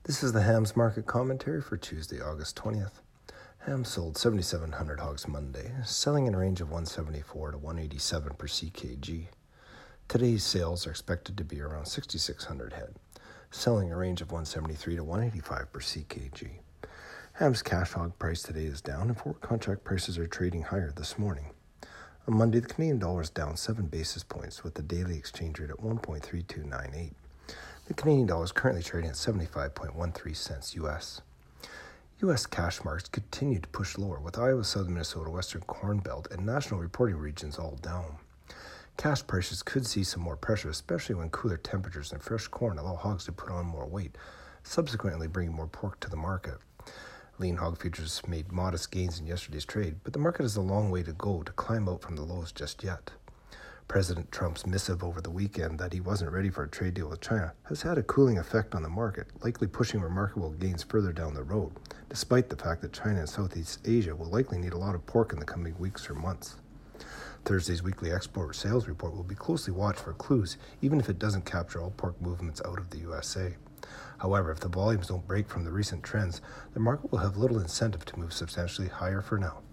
This is the Hams Market Commentary for Tuesday, August 20th. Hams sold 7,700 hogs Monday, selling in a range of 174 to 187 per ckg. Today's sales are expected to be around 6,600 head, selling a range of 173 to 185 per ckg. Hams cash hog price today is down, and forward contract prices are trading higher this morning. On Monday, the Canadian dollar is down 7 basis points, with the daily exchange rate at 1.3298. The Canadian dollar is currently trading at 75.13 cents U.S. U.S. cash markets continue to push lower, with Iowa, southern Minnesota, western Corn Belt, and national reporting regions all down. Cash prices could see some more pressure, especially when cooler temperatures and fresh corn allow hogs to put on more weight, subsequently bringing more pork to the market. Lean hog futures made modest gains in yesterday's trade, but the market has a long way to go to climb out from the lows just yet. President Trump's missive over the weekend that he wasn't ready for a trade deal with China has had a cooling effect on the market, likely pushing remarkable gains further down the road, despite the fact that China and Southeast Asia will likely need a lot of pork in the coming weeks or months. Thursday's weekly export sales report will be closely watched for clues, even if it doesn't capture all pork movements out of the USA. However, if the volumes don't break from the recent trends, the market will have little incentive to move substantially higher for now.